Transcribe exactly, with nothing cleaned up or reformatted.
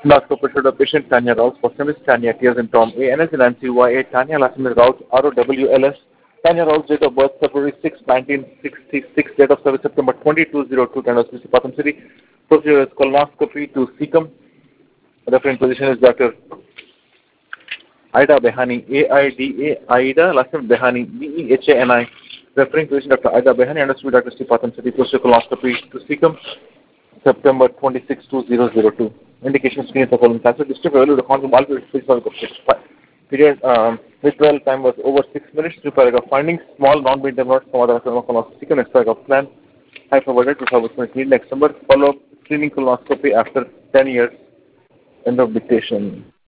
Last operator of patient Tanya Rouse, first name is Tanya, Tears and Tom, A N S Nancy, Y A, Tanya, last name is Rouse, R O W L S, Tanya Rouse, date of birth, February sixth, nineteen sixty-six, date of service, September twentieth, two thousand two, Tanya Hospital, Patham City. Procedure is colonoscopy to cecum. Referring position is Doctor Ida Behani, A I D A, Ida, last name Behani, B E H A N I. Referring position Doctor Ida Behani, understood Doctor Patham City, procedure colonoscopy to cecum. September twenty-sixth, two thousand two. Indication screen for colon cancer. District value to quantum alpha period um, withdrawal time was over six minutes. Two paragraph findings. Small non-beat notes from other colonoscopy. Next paragraph plan. High forwarded to service need. Next number. Follow up screening colonoscopy after ten years. End of dictation.